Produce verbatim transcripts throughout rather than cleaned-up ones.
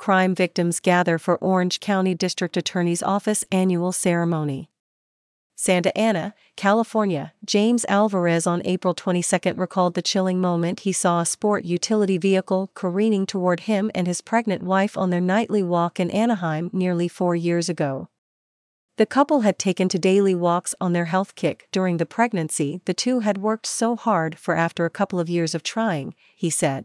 crime victims gather for Orange County District Attorney's Office annual ceremony. Santa Ana, California. James Alvarez on April twenty-second recalled the chilling moment he saw a sport utility vehicle careening toward him and his pregnant wife on their nightly walk in Anaheim nearly four years ago. The couple had taken to daily walks on their health kick during the pregnancy the two had worked so hard for after a couple of years of trying, he said.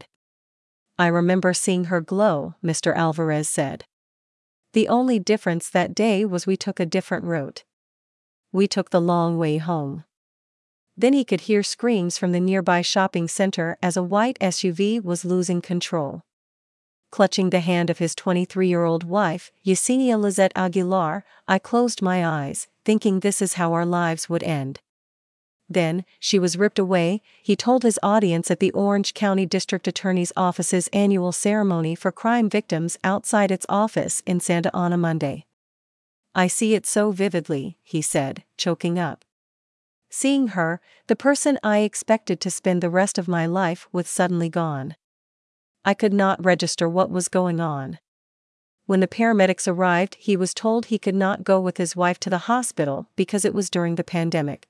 I remember seeing her glow, Mister Alvarez said. The only difference that day was we took a different route. We took the long way home. Then he could hear screams from the nearby shopping center as a white S U V was losing control. Clutching the hand of his twenty-three-year-old wife, Yesenia Lizette Aguilar, I closed my eyes, thinking this is how our lives would end. Then, she was ripped away, he told his audience at the Orange County District Attorney's Office's annual ceremony for crime victims outside its office in Santa Ana Monday. I see it so vividly, he said, choking up. Seeing her, the person I expected to spend the rest of my life with suddenly gone. I could not register what was going on. When the paramedics arrived, he was told he could not go with his wife to the hospital because it was during the pandemic.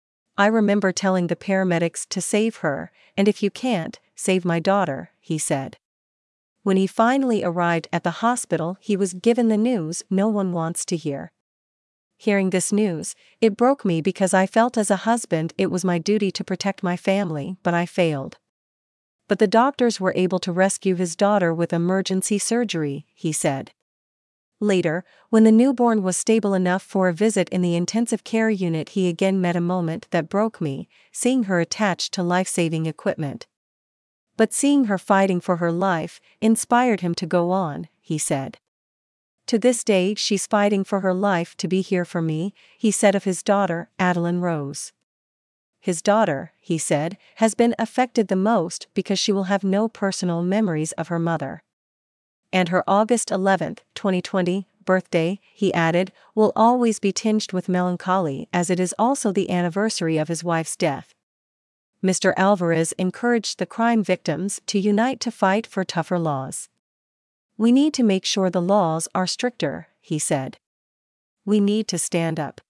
I remember telling the paramedics to save her, and if you can't, save my daughter, he said. When he finally arrived at the hospital, he was given the news no one wants to hear. Hearing this news, it broke me because I felt as a husband it was my duty to protect my family, but I failed. But the doctors were able to rescue his daughter with emergency surgery, he said. Later, when the newborn was stable enough for a visit in the intensive care unit, he again met a moment that broke me, seeing her attached to life-saving equipment. But seeing her fighting for her life inspired him to go on, he said. To this day she's fighting for her life to be here for me, he said of his daughter, Adeline Rose. His daughter, he said, has been affected the most because she will have no personal memories of her mother. And her August eleventh, twenty twenty, birthday, he added, will always be tinged with melancholy as it is also the anniversary of his wife's death. Mister Alvarez encouraged the crime victims to unite to fight for tougher laws. We need to make sure the laws are stricter, he said. We need to stand up.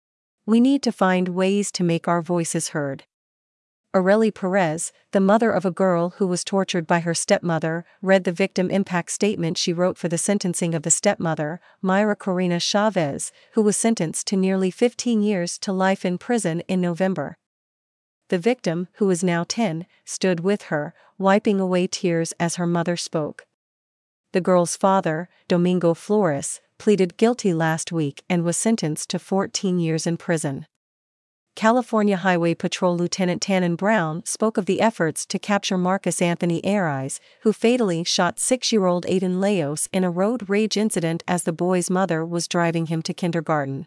We need to find ways to make our voices heard. Aurelie Perez, the mother of a girl who was tortured by her stepmother, read the victim impact statement she wrote for the sentencing of the stepmother, Mayra Corina Chavez, who was sentenced to nearly fifteen years to life in prison in November. The victim, who is now ten, stood with her, wiping away tears as her mother spoke. The girl's father, Domingo Flores, pleaded guilty last week and was sentenced to fourteen years in prison. California Highway Patrol Lieutenant Tannen Brown spoke of the efforts to capture Marcus Anthony Ariz, who fatally shot six-year-old Aiden Leos in a road rage incident as the boy's mother was driving him to kindergarten.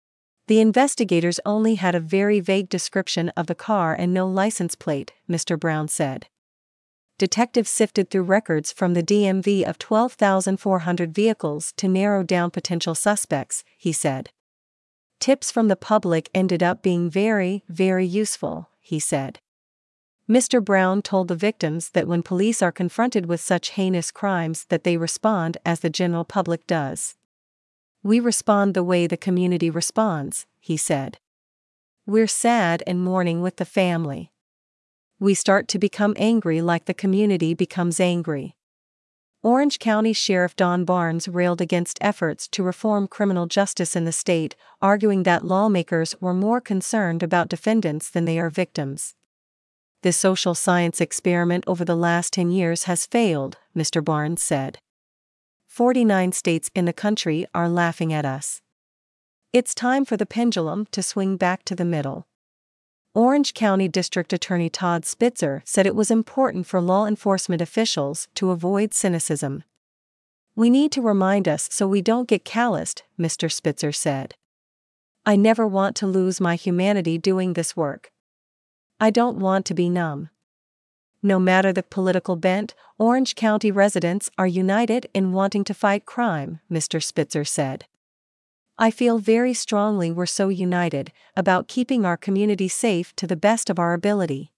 The investigators only had a very vague description of the car and no license plate, Mister Brown said. Detectives sifted through records from the D M V of twelve thousand four hundred vehicles to narrow down potential suspects, he said. Tips from the public ended up being very, very useful, he said. Mister Brown told the victims that when police are confronted with such heinous crimes that they respond as the general public does. We respond the way the community responds, he said. We're sad and mourning with the family. We start to become angry like the community becomes angry. Orange County Sheriff Don Barnes railed against efforts to reform criminal justice in the state, arguing that lawmakers were more concerned about defendants than they are victims. This social science experiment over the last ten years has failed, Mister Barnes said. forty-nine states in the country are laughing at us. It's time for the pendulum to swing back to the middle. Orange County District Attorney Todd Spitzer said it was important for law enforcement officials to avoid cynicism. We need to remind us so we don't get calloused, Mister Spitzer said. I never want to lose my humanity doing this work. I don't want to be numb. No matter the political bent, Orange County residents are united in wanting to fight crime, Mister Spitzer said. I feel very strongly we're so united about keeping our community safe to the best of our ability.